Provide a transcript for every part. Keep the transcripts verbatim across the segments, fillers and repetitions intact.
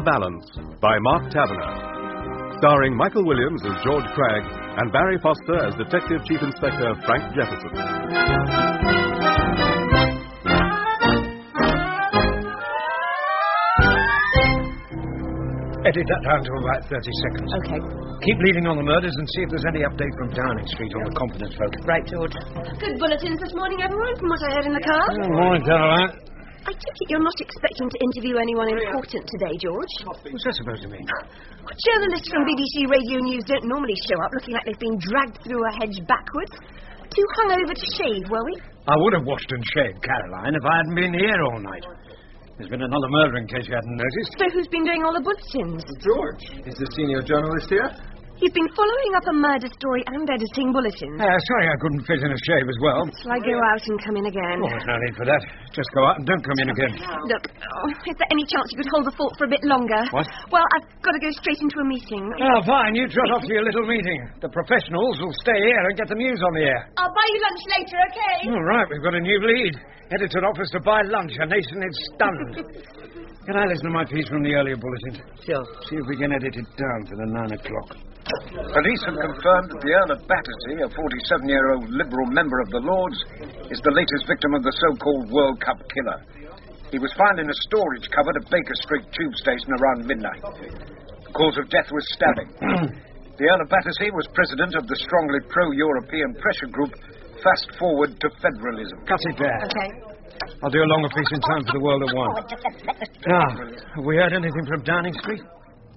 Balance by Mark Taverner. Starring Michael Williams as George Cragg and Barry Foster as Detective Chief Inspector Frank Jefferson. Edit that down to about thirty seconds. Okay. Keep leading on the murders and see if there's any update from Downing Street on the confidence vote. Right, George. Good bulletins this morning, everyone, from what I heard in the car. Good morning, Caroline. I take it you're not expecting to interview anyone important today, George? What's that supposed to mean? Well, journalists from B B C Radio News don't normally show up looking like they've been dragged through a hedge backwards. Too hungover to shave, were we? I would have washed and shaved, Caroline, if I hadn't been here all night. There's been another murder, in case you hadn't noticed. So who's been doing all the bulletins? George, is the senior journalist here? You've been following up a murder story and editing bulletins. Uh, sorry I couldn't fit in a shave as well. Shall I go out and come in again? Oh, there's no need for that. Just go out and don't come in again. Look, oh, is there any chance you could hold the fort for a bit longer? What? Well, I've got to go straight into a meeting. Oh, fine. You trot off to your little meeting. The professionals will stay here and get the news on the air. I'll buy you lunch later, okay? All right, we've got a new lead. Editor offers to buy lunch. A nation is stunned. Can I listen to my piece from the earlier bulletin? Sure. See if we can edit it down for the nine o'clock. Police have confirmed that the Earl of Battersea, a forty-seven-year-old Liberal member of the Lords, is the latest victim of the so-called World Cup killer. He was found in a storage cupboard at Baker Street tube station around midnight. The cause of death was stabbing. The Earl of Battersea was president of the strongly pro-European pressure group Fast Forward to Federalism. Cut it there. Okay. I'll do a longer piece in time for the World at One. Now, have we heard anything from Downing Street?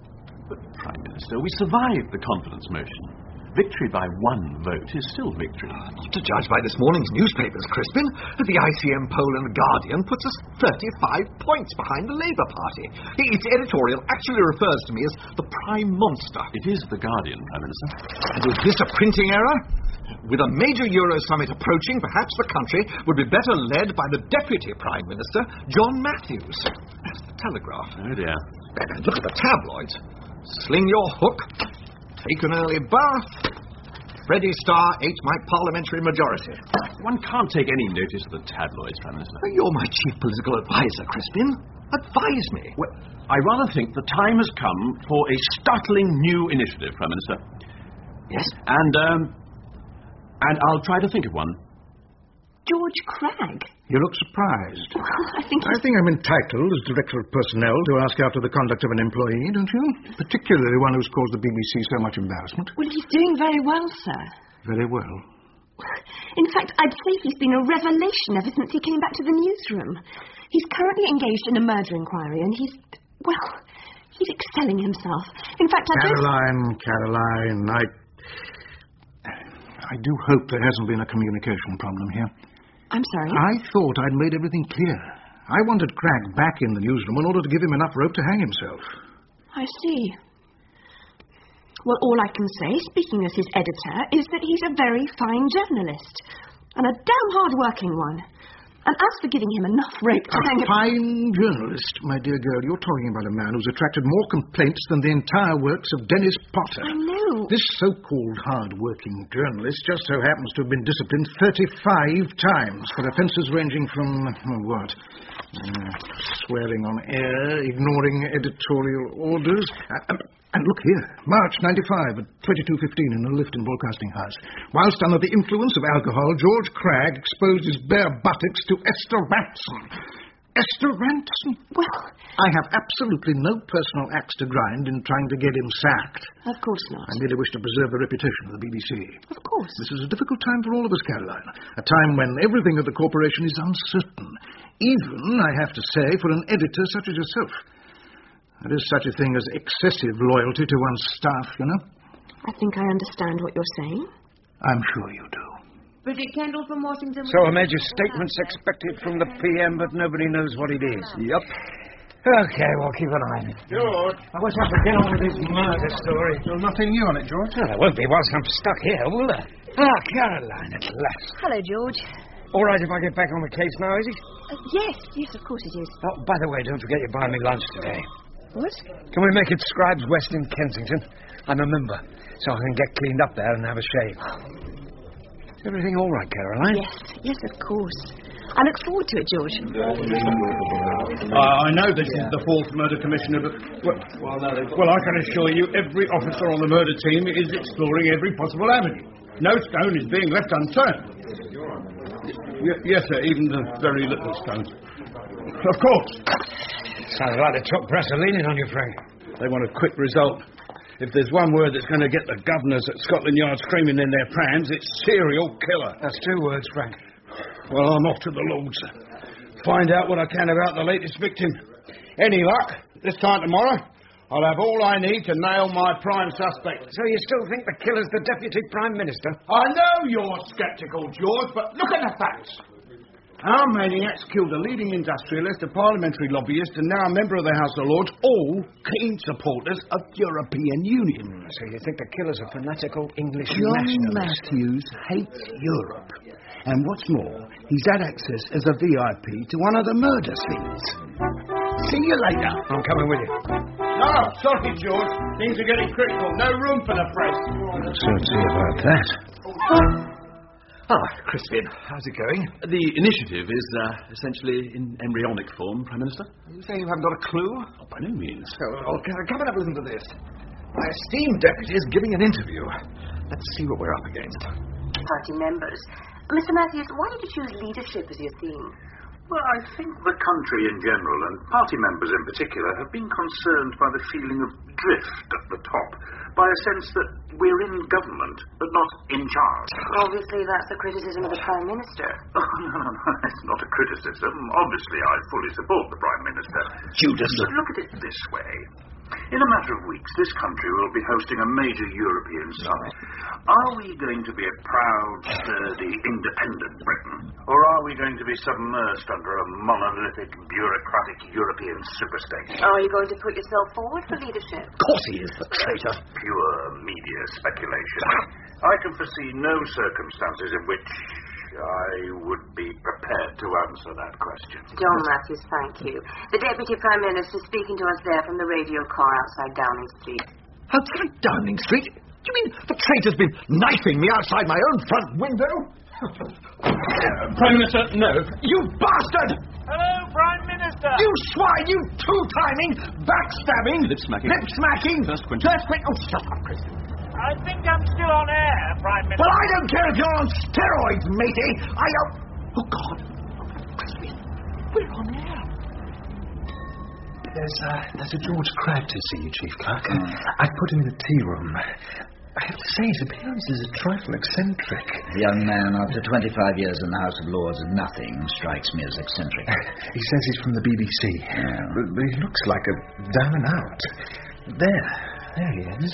Prime Minister, we survived the confidence motion. Victory by one vote is still victory. To judge by this morning's newspapers, Crispin, the I C M poll in The Guardian puts us thirty-five points behind the Labour Party. Its editorial actually refers to me as the Prime Monster. It is The Guardian, Prime Minister. And is this a printing error? With a major Euro summit approaching, perhaps the country would be better led by the Deputy Prime Minister, John Matthews. That's the Telegraph. Oh, dear. And look at the tabloids. Sling your hook. Take an early bath. Freddie Starr ate my parliamentary majority. One can't take any notice of the tabloids, Prime Minister. You're my chief political advisor, Crispin. Advise me. Well, I rather think the time has come for a startling new initiative, Prime Minister. Yes? And, um... And I'll try to think of one. George Cragg? You look surprised. I think I think I'm entitled, as Director of Personnel, to ask after the conduct of an employee, don't you? Particularly one who's caused the B B C so much embarrassment. Well, he's doing very well, sir. Very well. In fact, I'd say he's been a revelation ever since he came back to the newsroom. He's currently engaged in a murder inquiry, and he's, well, he's excelling himself. In fact, I Caroline, Caroline, I... I do hope there hasn't been a communication problem here. I'm sorry? I thought I'd made everything clear. I wanted Cragg back in the newsroom in order to give him enough rope to hang himself. I see. Well, all I can say, speaking as his editor, is that he's a very fine journalist. And a damn hard-working one. And as for giving him enough rope to A hang him... fine journalist, my dear girl. You're talking about a man who's attracted more complaints than the entire works of Dennis Potter. I know. This so-called hard-working journalist just so happens to have been disciplined thirty-five times for offences ranging from, oh, what? Uh, swearing on air, ignoring editorial orders. Uh, and look here, March ninety-five at twenty-two fifteen in a Lifton Broadcasting House. Whilst under the influence of alcohol, George Cragg exposed his bare buttocks to Esther Ranson. Esther Ranson? Well... I have absolutely no personal axe to grind in trying to get him sacked. Of course not. I merely wish to preserve the reputation of the B B C. Of course. This is a difficult time for all of us, Caroline. A time when everything at the corporation is uncertain. Even, I have to say, for an editor such as yourself. There is such a thing as excessive loyalty to one's staff, you know. I think I understand what you're saying. I'm sure you do. Bridget Kendall from Washington. So a major statement's expected from the P M, but nobody knows what it is. Yep. Okay, we'll keep an eye on it. George. I wish I could get on with this murder story. There's nothing new on it, George. Well, there won't be whilst I'm stuck here, will there? Ah, Caroline, at last. Hello, George. All right if I get back on the case now, is it? Uh, yes, yes, of course it is. Oh, by the way, don't forget you're buying me lunch today. What? Can we make it Scribes West in Kensington? I'm a member, so I can get cleaned up there and have a shave. Is everything all right, Caroline? Yes, yes, of course. I look forward to it, George. Uh, I know this is the fourth murder commissioner, but... Well, well, I can assure you every officer on the murder team is exploring every possible avenue. No stone is being left unturned. Y- yes, sir, even the very little stones. Of course. Sounds like the top brass are leaning on you, Frank. They want a quick result. If there's one word that's going to get the governors at Scotland Yard screaming in their prams, it's serial killer. That's two words, Frank. Well, I'm off to the Lords. Find out what I can about the latest victim. Any luck, this time tomorrow, I'll have all I need to nail my prime suspect. So you still think the killer's the Deputy Prime Minister? I know you're sceptical, George, but look at the facts. Our maniac's killed a leading industrialist, a parliamentary lobbyist, and now a member of the House of Lords, all keen supporters of European Union. So you think the killer's a fanatical English John nationalist? Matthews hates Europe. And what's more, he's had access as a V I P to one of the murder scenes. See you later. I'm coming with you. No, sorry, George. Things are getting critical. No room for the press. So see about that. Ah, Crispin, how's it going? The initiative is uh, essentially in embryonic form, Prime Minister. You say you haven't got a clue? Oh, by no means. Oh, well, come and have a listen to this. My esteemed deputy is giving an interview. Let's see what we're up against. Party members. Mister Matthews, why did you choose leadership as your theme? Well, I think the country in general, and party members in particular, have been concerned by the feeling of drift at the top, by a sense that we're in government, but not in charge. Obviously, that's a criticism of the Prime Minister. Oh, no, no, no, it's not a criticism. Obviously, I fully support the Prime Minister. Judas. But look at it this way. In a matter of weeks, this country will be hosting a major European summit. Are we going to be a proud, sturdy, independent Britain? Or are we going to be submersed under a monolithic, bureaucratic European superstate? Are you going to put yourself forward for leadership? Of course he is, the traitor. Pure media speculation. I can foresee no circumstances in which I would be prepared to answer that question. John Matthews, thank you. The Deputy Prime Minister speaking to us there from the radio car outside Downing Street. Outside Downing Street? Do you mean the traitor's been knifing me outside my own front window? Uh, Prime Minister, no. You bastard! Hello, Prime Minister! You swine! You two-timing, backstabbing, lip-smacking, lip-smacking, first quintet. first quintet. Oh, shut up, Christian. I think I'm still on air, Prime Minister. Well, I don't care if you're on steroids, matey. I don't... Oh, God. Crispin, we're on air. There's, uh, there's a George Cragg to see you, Chief Clerk. Mm. I've put him in the tea room. I have to say, his appearance is a trifle eccentric. The young man, after twenty-five years in the House of Lords, nothing strikes me as eccentric. He says he's from the B B C. Yeah. But, but he looks like a down and out. There. There he is.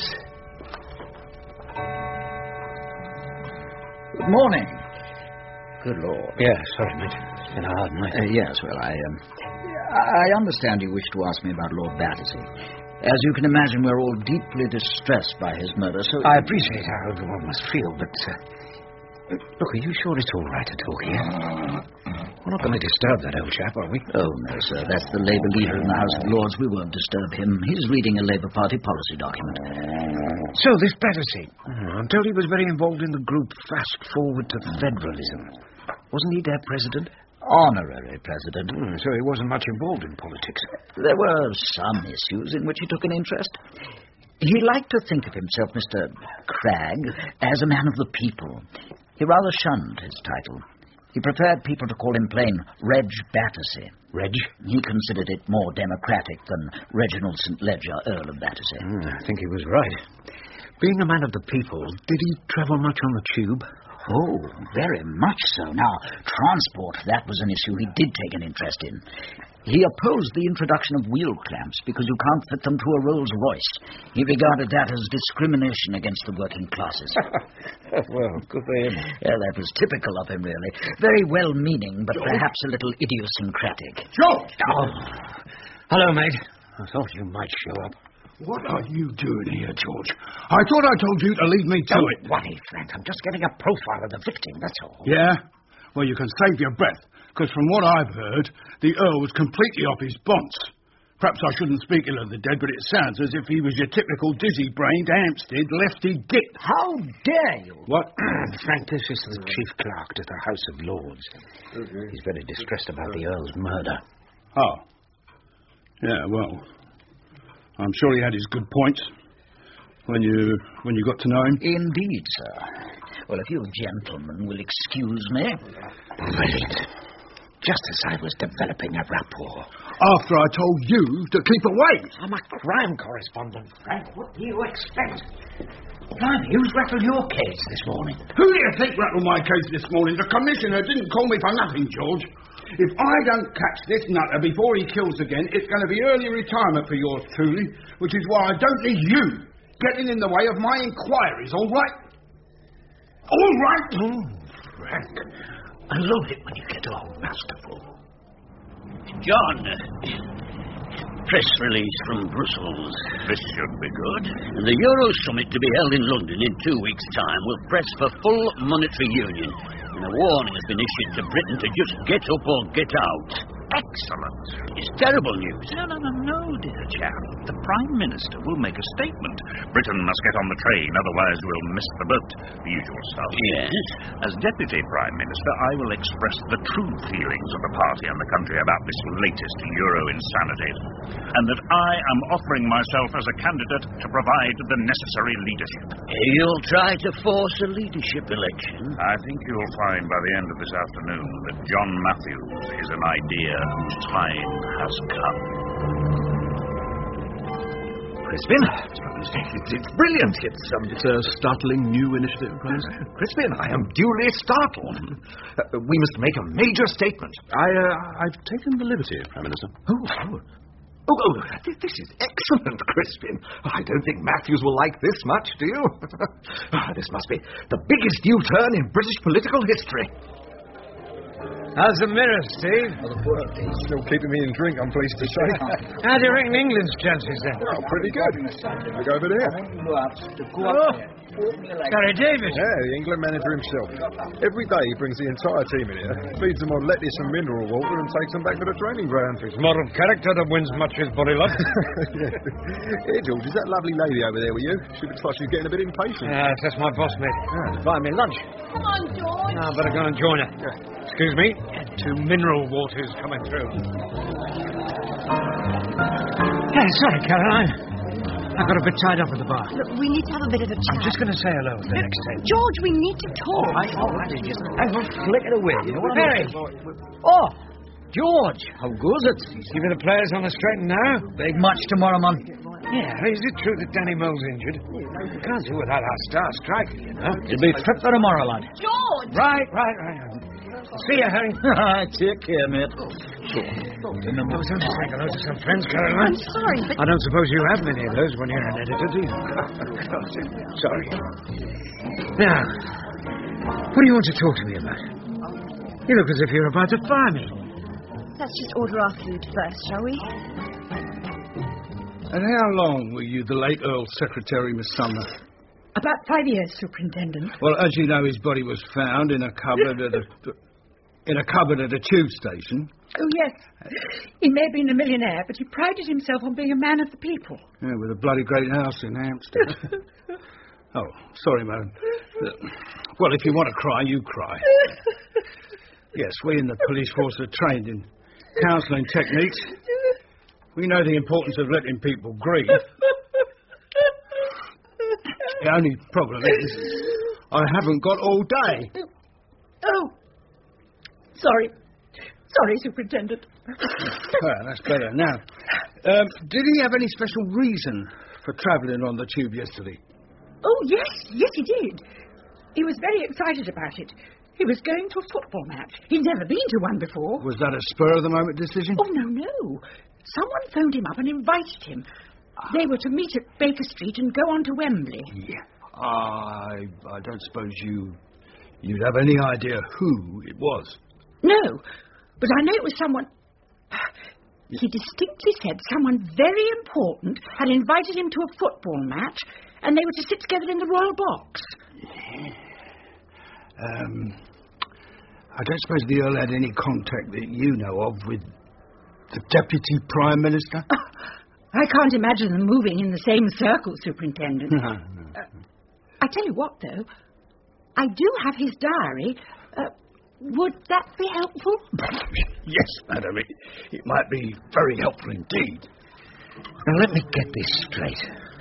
Good morning. Good Lord. Yeah, sorry, mate. It's been a hard night. Uh, yes, well, I, um, I understand you wish to ask me about Lord Battersea. As you can imagine, we're all deeply distressed by his murder, so... I appreciate how everyone must feel, but... Uh, look, are you sure it's all right to talk here? We're not going to disturb that old chap, are we? Oh, no, sir. That's the Labour leader in the House of Lords. We won't disturb him. He's reading a Labour Party policy document. So, this Battersea. Oh, I'm told he was very involved in the group Fast Forward to Federalism. Wasn't he their president? Honorary president. Mm, so he wasn't much involved in politics. There were some issues in which he took an interest. He liked to think of himself, Mister Cragg, as a man of the people. He rather shunned his title. He preferred people to call him plain Reg Battersea. Reg? He considered it more democratic than Reginald Saint Leger, Earl of Battersea. Mm, I think he was right. Being a man of the people, did he travel much on the tube? Oh, very much so. Now, transport, that was an issue he did take an interest in. He opposed the introduction of wheel clamps because you can't fit them to a Rolls Royce. He regarded that as discrimination against the working classes. Well, good for him. Yeah, that was typical of him, really. Very well-meaning, but George? Perhaps a little idiosyncratic. George! Oh. Hello, mate. I thought you might show up. What are you doing here, George? I thought I told you to leave me to Don't it. worry, Frank. I'm just getting a profile of the victim, that's all. Yeah? Well, you can save your breath, because from what I've heard, the Earl was completely off his bonds. Perhaps I shouldn't speak ill of the dead, but it sounds as if he was your typical dizzy-brained, Hampstead, lefty git. How dare you? What? Frank, this is the Chief Clerk to the House of Lords. He's very distressed about the Earl's murder. Oh. Yeah, well, I'm sure he had his good points when you when you got to know him. Indeed, sir. Well, if you gentlemen will excuse me. Brilliant. Just as I was developing a rapport. After I told you to keep away. I'm a crime correspondent, Frank. What do you expect? Blimey, who's rattled your case this morning? Who do you think rattled my case this morning? The Commissioner didn't call me for nothing, George. If I don't catch this nutter before he kills again, it's going to be early retirement for yours truly, which is why I don't need you getting in the way of my inquiries, all right? All right? Oh, Frank, I love it when you get all masterful. John, press release from Brussels. This should be good. And the Euro Summit to be held in London in two weeks' time will press for full monetary union. And a warning has been issued to Britain to just get up or get out. Excellent. It's terrible news. No, no, no, no, dear chap. The Prime Minister will make a statement. Britain must get on the train, otherwise we'll miss the boat. The usual stuff. Yes. As Deputy Prime Minister, I will express the true feelings of the party and the country about this latest Euro insanity, and that I am offering myself as a candidate to provide the necessary leadership. You'll try to force a leadership election? I think you'll find by the end of this afternoon that John Matthews is an idea whose time has come. Crispin, it's, it's brilliant. It's, um, it's a startling new initiative, Prime Minister. Crispin, I am duly startled. Uh, we must make a major statement. I, uh, I've taken the liberty, Prime Minister. Oh, oh. Oh, oh, this is excellent, Crispin. I don't think Matthews will like this much, do you? This must be the biggest U-turn in British political history. How's the mirror, Steve? Well, still keeping me in drink, I'm pleased to say. How do you reckon England's chances then? Well, pretty good. Look over there. Oh, Gary Davis. Yeah, the England manager himself. Every day he brings the entire team in here, feeds them on lettuce and mineral water, and takes them back to the training ground. It's moral character that wins much with body luck. Yeah. Hey, George, is that lovely lady over there with you? She looks like she's getting a bit impatient. Ah, that's my boss, mate. Yeah. Buy me lunch. Come on, George. Ah, I better go and join her. Yeah. Excuse me, two mineral waters coming through. Hey, sorry, Caroline. I got a bit tied up at the bar. Look, we need to have a bit of a chat. I'm just going to say hello at the next table. George, we need to talk. All right, all right. Just hang on, flick it away. You know what Mary. Oh, George, how goes it? Keeping the players on the straight and narrow? Big match tomorrow, man. Yeah, is it true that Danny Mole's injured? We can't do without our star striker, you know. It'll be fit for tomorrow, lad. George! Right, right, right. See you, Harry. Take care, mate. I was only saying hello to some friends, Caroline. I'm sorry, but... I don't suppose you have many of those when you're an editor, do you? Sorry. Now, what do you want to talk to me about? You look as if you're about to fire me. Let's just order our food first, shall we? And how long were you the late Earl's secretary, Miss Sumner? About five years, Superintendent. Well, as you know, his body was found in a cupboard at a... in a cupboard at a tube station. Oh, yes. He may have been a millionaire, but he prided himself on being a man of the people. Yeah, with a bloody great house in Hampstead. Oh, sorry, madam. Uh, well, if you want to cry, you cry. Yes, we in the police force are trained in counselling techniques. We know the importance of letting people grieve. The only problem is I haven't got all day. Oh. Sorry. Sorry, Superintendent. Well, that's better. Now, um, did he have any special reason for travelling on the tube yesterday? Oh, yes. Yes, he did. He was very excited about it. He was going to a football match. He'd never been to one before. Was that a spur-of-the-moment decision? Oh, no, no. Someone phoned him up and invited him. They were to meet at Baker Street and go on to Wembley. Yeah. I, I don't suppose you, you'd have any idea who it was. No, but I know it was someone... He distinctly said someone very important had invited him to a football match and they were to sit together in the royal box. Yeah. Um, I don't suppose the Earl had any contact that you know of with the Deputy Prime Minister? I can't imagine them moving in the same circle, Superintendent. No, no. Uh, I tell you what, though. I do have his diary. Uh, would that be helpful? Yes, madam. It, it might be very helpful indeed. Now, let me get this straight.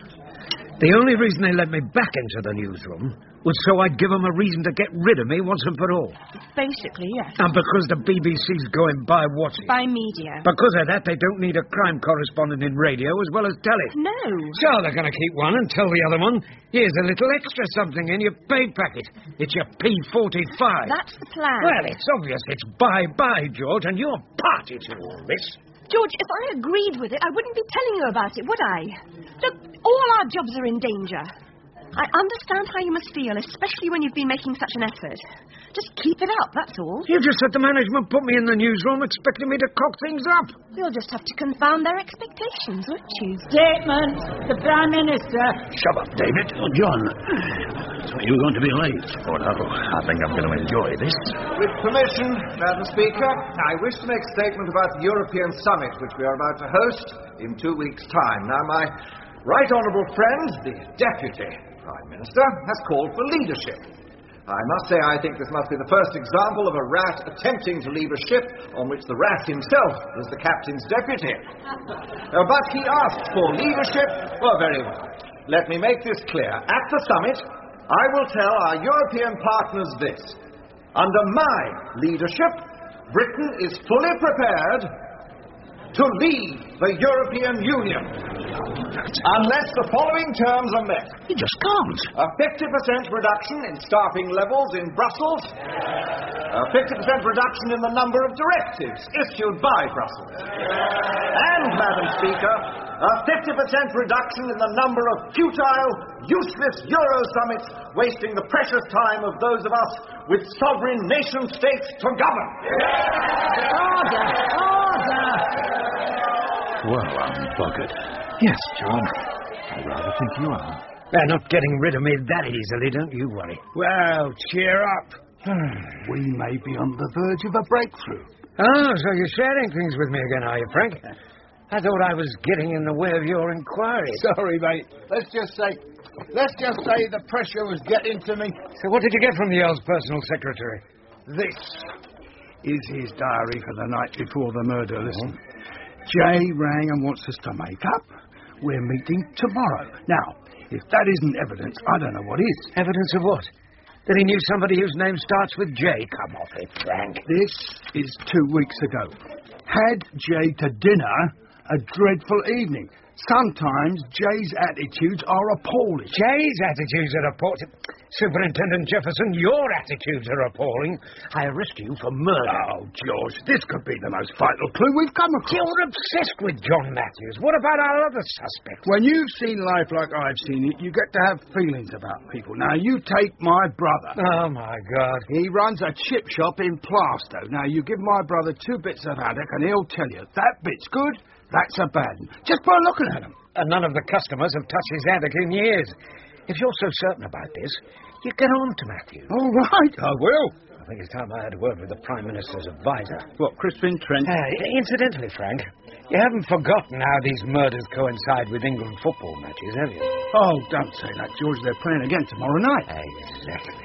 The only reason they let me back into the newsroom was so I'd give them a reason to get rid of me once and for all. Basically, yes. And because the B B C's going by watching. By media. Because of that, they don't need a crime correspondent in radio as well as telly. No. So they're going to keep one and tell the other one, here's a little extra something in your pay packet. It's your P forty-five. That's the plan. Well, it's obvious it's bye-bye, George, and you're party to all this. George, if I agreed with it, I wouldn't be telling you about it, would I? Look, all our jobs are in danger. I understand how you must feel, especially when you've been making such an effort. Just keep it up, that's all. You just said the management put me in the newsroom expecting me to cock things up. You'll just have to confound their expectations, won't you? Statement. The Prime Minister. Shut up, David. Oh, John. So you're going to be late. Oh, no. I think I'm going to enjoy this. With permission, Madam Speaker, I wish to make a statement about the European Summit, which we are about to host in two weeks' time. Now, my right honourable friend, the Deputy Prime Minister, has called for leadership. I must say I think this must be the first example of a rat attempting to leave a ship on which the rat himself was the captain's deputy. Uh, but he asked for leadership. Well, very well. Let me make this clear. At the summit, I will tell our European partners this. Under my leadership, Britain is fully prepared to leave the European Union. Unless the following terms are met. You just can't. A fifty percent reduction in staffing levels in Brussels. A fifty percent reduction in the number of directives issued by Brussels. And, Madam Speaker, a fifty percent reduction in the number of futile, useless Euro summits wasting the precious time of those of us with sovereign nation-states to govern. Order! Order! Well, I'm buggered. Yes, John. I rather think you are. They're not getting rid of me that easily, don't you worry. Well, cheer up. We may be on the verge of a breakthrough. Oh, so you're sharing things with me again, are you, Frank? I thought I was getting in the way of your inquiry. Sorry, mate. Let's just say... Let's just say the pressure was getting to me. So what did you get from the Earl's personal secretary? This is his diary for the night before the murder. Listen. Jay rang and wants us to make up. We're meeting tomorrow. Now, if that isn't evidence, I don't know what is. Evidence of what? That he knew somebody whose name starts with J. Come off it, Frank. This is two weeks ago. Had Jay to dinner a dreadful evening. Sometimes Jay's attitudes are appalling. Jay's attitudes are appalling? Superintendent Jefferson, your attitudes are appalling. I arrest you for murder. Oh, George, this could be the most vital clue we've come across. You're obsessed with John Matthews. What about our other suspects? When you've seen life like I've seen it, you get to have feelings about people. Now, you take my brother. Oh, my God. He runs a chip shop in Plaistow. Now, you give my brother two bits of haddock and he'll tell you, that bit's good, that's a bad one. Just by looking at him. And none of the customers have touched his haddock in years. If you're so certain about this, you get on to Matthews. All right, I will. I think it's time I had a word with the Prime Minister's advisor. What, Crispin Trent? Uh, incidentally, Frank, you haven't forgotten how these murders coincide with England football matches, have you? Oh, don't say that, George. They're playing again tomorrow night. Exactly.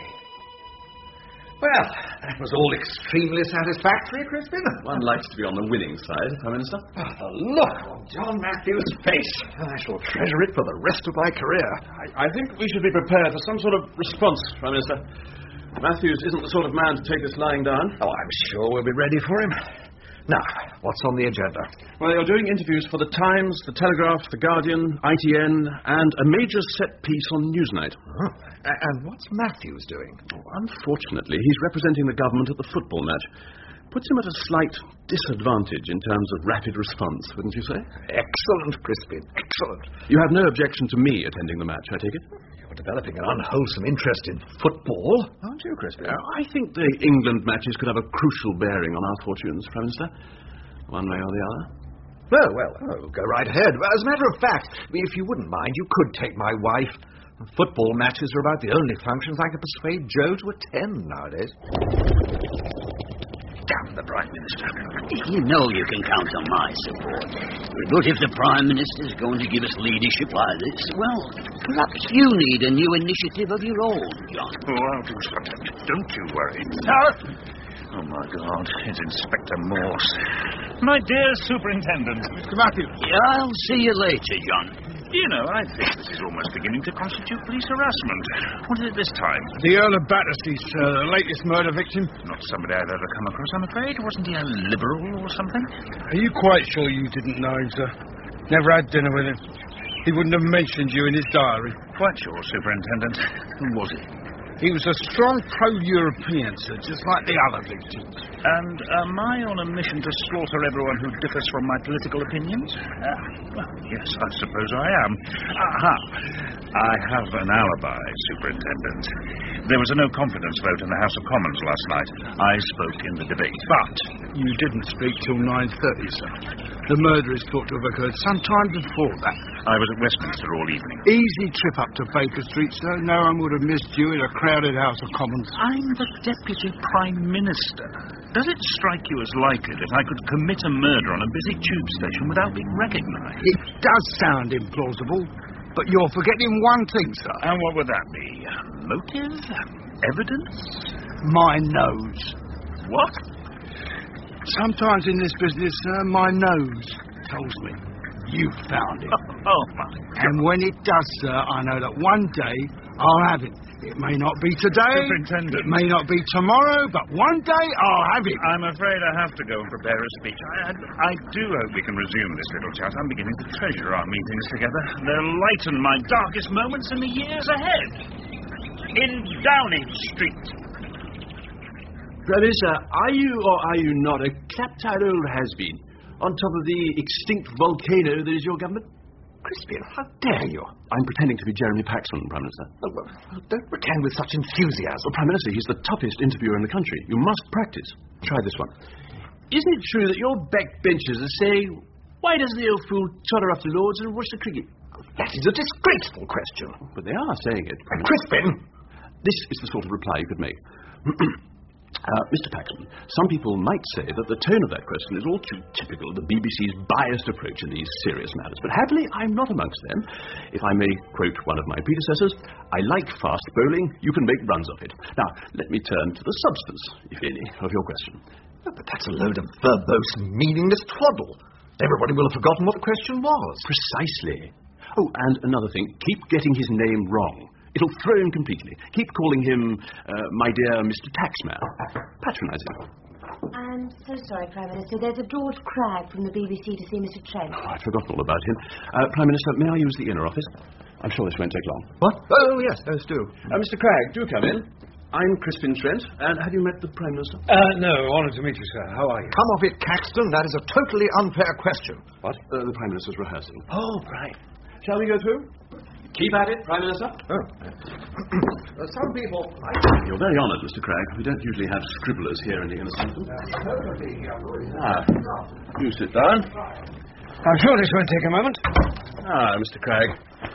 Well, that was all extremely satisfactory, Crispin. One likes to be on the winning side, Prime Minister. Oh, the look on John Matthews' face. I shall treasure it for the rest of my career. I, I think we should be prepared for some sort of response, Prime Minister. Matthews isn't the sort of man to take this lying down. Oh, I'm sure we'll be ready for him. Now, what's on the agenda? Well, you're doing interviews for The Times, The Telegraph, The Guardian, I T N, and a major set piece on Newsnight. Oh. And what's Matthews doing? Oh, unfortunately, he's representing the government at the football match. Puts him at a slight disadvantage in terms of rapid response, wouldn't you say? Excellent, Crispin, excellent. You have no objection to me attending the match, I take it? You're developing an unwholesome interest in football, aren't you, Crispin? Uh, I think the England matches could have a crucial bearing on our fortunes, Prime Minister. One way or the other. Well, well, oh, go right ahead. As a matter of fact, if you wouldn't mind, you could take my wife. Football matches are about the only functions I can persuade Joe to attend nowadays. Damn the Prime Minister. You know you can count on my support. But if the Prime Minister's going to give us leadership like this, well, perhaps you need a new initiative of your own, John. Oh, I'll do something. Don't you worry. Sir! Oh, my God. It's Inspector Morse. My dear Superintendent. Mister Matthews. Yeah, I'll see you later, John. You know, I think this is almost beginning to constitute police harassment. What is it this time? The Earl of Battersea's uh, the latest murder victim. Not somebody I've ever come across, I'm afraid. Wasn't he a Liberal or something? Are you quite sure you didn't know him, sir? Never had dinner with him. He wouldn't have mentioned you in his diary. Quite sure, Superintendent. Who was he? He was a strong pro-European, sir, just like the other victims. And am I on a mission to slaughter everyone who differs from my political opinions? Uh, well, yes, I suppose I am. Aha! I have an alibi, Superintendent. There was a no-confidence vote in the House of Commons last night. I spoke in the debate. But you didn't speak till nine thirty, sir. The murder is thought to have occurred some time before that. I was at Westminster all evening. Easy trip up to Baker Street, sir. No one would have missed you in a crowded House of Commons. I'm the Deputy Prime Minister. Does it strike you as likely that I could commit a murder on a busy tube station without being recognised? It does sound implausible, but you're forgetting one thing, sir. And what would that be? Motive? Evidence? My nose. What? Sometimes in this business, sir, my nose tells me you found it. Oh, oh my God. And when it does, sir, I know that one day I'll have it. It may not be today, Superintendent. It may not be tomorrow, but one day I'll have it. I'm afraid I have to go and prepare a speech. I, I, I do hope we can resume this little chat. I'm beginning to treasure our meetings together. They'll lighten my darkest moments in the years ahead. In Downing Street. Prime Minister, are you or are you not a clap-tied old has-been on top of the extinct volcano that is your government? Crispin, how dare you? I'm pretending to be Jeremy Paxman, Prime Minister. Oh, well, don't pretend with such enthusiasm. Well, Prime Minister, he's the toughest interviewer in the country. You must practice. Try this one. Isn't it true that your backbenchers are saying, why doesn't the old fool totter up to Lords and watch the cricket? That is a disgraceful question. But they are saying it. Crispin! This is the sort of reply you could make. Uh, Mister Paxman, some people might say that the tone of that question is all too typical of the B B C's biased approach in these serious matters. But happily, I'm not amongst them. If I may quote one of my predecessors, I like fast bowling, you can make runs of it. Now, let me turn to the substance, if any, of your question. Oh, but that's a load of verbose, meaningless twaddle. Everybody will have forgotten what the question was. Precisely. Oh, and another thing, keep getting his name wrong. It'll throw him completely. Keep calling him, uh, my dear Mister Taxman. Patronize him. I'm so sorry, Prime Minister. There's a George Cragg from the B B C to see Mister Trent. Oh, I'd forgotten all about him. Uh, Prime Minister, may I use the inner office? I'm sure this won't take long. What? Oh, yes, those do. Uh, Mister Cragg, do come in. I'm Crispin Trent, and have you met the Prime Minister? Uh, no, honoured to meet you, sir. How are you? Come off it, Caxton. That is a totally unfair question. What? Uh, the Prime Minister's rehearsing. Oh, right. Shall we go through? Keep at it, Prime Minister. Oh. uh, some people... You're very honoured, Mister Cragg. We don't usually have scribblers here in the inner sanctum. Ah, you sit down. I'm sure this won't take a moment. Ah, Mister Cragg.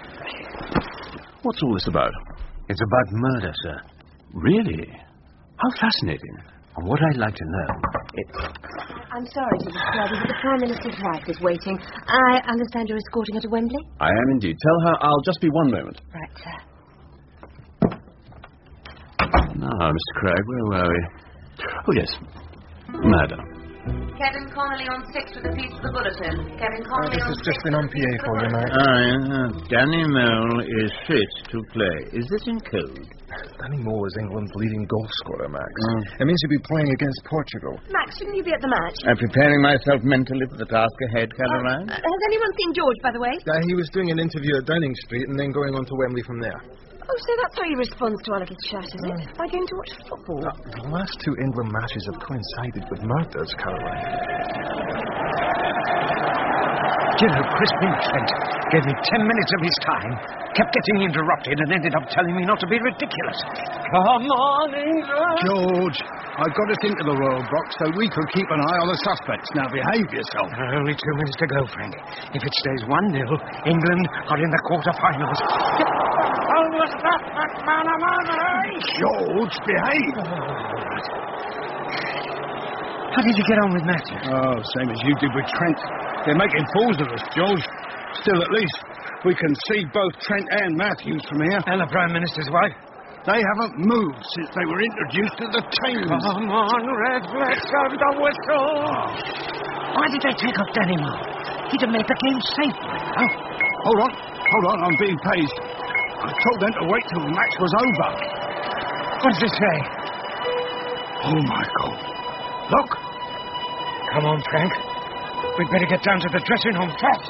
What's all this about? It's about murder, sir. Really? How fascinating. And what I'd like to know... It... I'm sorry to disturb you, but the Prime Minister's wife is waiting. I understand you're escorting her to Wembley? I am indeed. Tell her I'll just be one moment. Right, sir. Now, Mister Cragg, where were we? Oh, yes. Murder. Kevin Connolly on six with a piece of the bulletin. Kevin Connolly uh, on six. This has just been on P A for you, mate. Ah, yeah. Danny Mole is fit to play. Is this in code? Danny Moore is England's leading goal scorer, Max. Mm. It means he'll be playing against Portugal. Max, shouldn't you be at the match? I'm preparing myself mentally for the task ahead, Caroline. Uh, has anyone seen George, by the way? Uh, he was doing an interview at Downing Street and then going on to Wembley from there. Oh, so that's how he responds to our little chat, is it? By going to watch football? Uh, the last two England matches have coincided with murders, Caroline. You know, Crispin Trent gave me ten minutes of his time, kept getting interrupted, and ended up telling me not to be ridiculous. Come on, England! George, I got us into the royal box so we could keep an eye on the suspects. Now behave yourself. Uh, only two minutes to go, Frank. If it stays one nil, England are in the quarterfinals. Oh, was that McManaman? George, behave. Oh, How did you get on with Matthew? Oh, same as you did with Trent. They're making fools of us, George. Still, at least, we can see both Trent and Matthews from here. And the Prime Minister's wife? They haven't moved since they were introduced to the Thames. Come on, Red, let's have the whistle. Why did they take off Danny Moore? He'd have made the game safe by now. Hold on, hold on, I'm being paged. I told them to wait till the match was over. What does it say? Oh, Michael. Look. Come on, Frank. We'd better get down to the dressing room fast.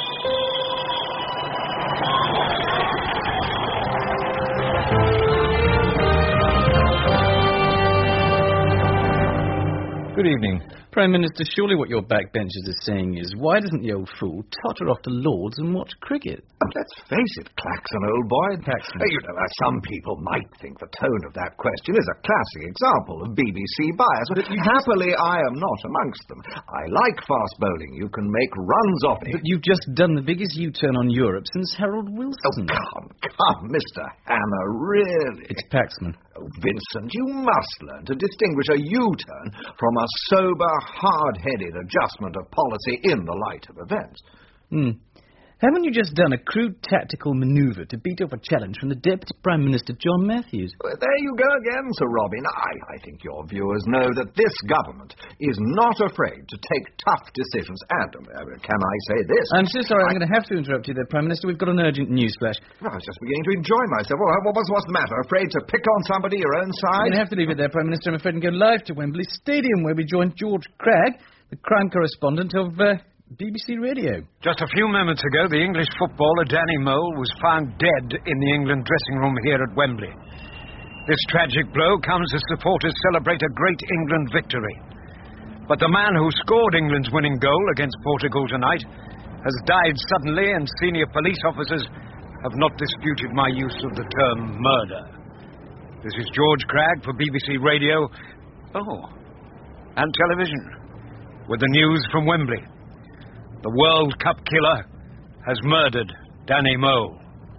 Good evening. Prime Minister, surely what your backbenchers are saying is, why doesn't the old fool totter off to Lord's and watch cricket? Let's face it, Claxon, old boy. Paxton. Uh, you know, uh, some people might think the tone of that question is a classic example of B B C bias, but happily I am not amongst them. I like fast bowling. You can make runs off it. But you've just done the biggest U-turn on Europe since Harold Wilson. Oh, come, come, Mister Hammer, really? It's Paxman. Oh, Vincent, you must learn to distinguish a U-turn from a sober, hard-headed adjustment of policy in the light of events. Hmm. Haven't you just done a crude tactical manoeuvre to beat off a challenge from the Deputy Prime Minister John Matthews? Well, there you go again, Sir Robin. I, I think your viewers know that this government is not afraid to take tough decisions. And, uh, can I say this? I'm so sorry, I... I'm going to have to interrupt you there, Prime Minister. We've got an urgent newsflash. Well, I was just beginning to enjoy myself. Well, what was, what's the matter? Afraid to pick on somebody your own side? I'm going to have to leave it there, Prime Minister. I'm afraid and go live to Wembley Stadium, where we join George Cragg, the crime correspondent of... Uh, B B C Radio. Just a few moments ago, the English footballer Danny Mole was found dead in the England dressing room here at Wembley. This tragic blow comes as supporters celebrate a great England victory. But the man who scored England's winning goal against Portugal tonight has died suddenly, and senior police officers have not disputed my use of the term murder. This is George Cragg for B B C Radio, oh, and television, with the news from Wembley. The World Cup killer has murdered Danny Mole.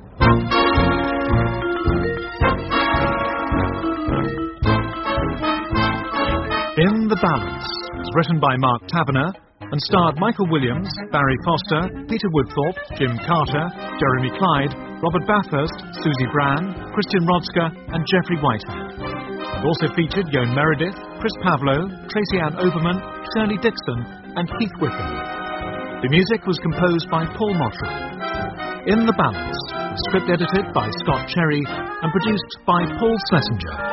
In the Balance was written by Mark Taberner and starred Michael Williams, Barry Foster, Peter Woodthorpe, Jim Carter, Jeremy Clyde, Robert Bathurst, Susie Brand, Christian Rodska and Geoffrey Whitehead. It also featured Joan Meredith, Chris Pavlo, Tracy Ann Oberman, Shirley Dixon and Heath Wickham. The music was composed by Paul Mottram. In the Balance was script edited by Scott Cherry and produced by Paul Schlesinger.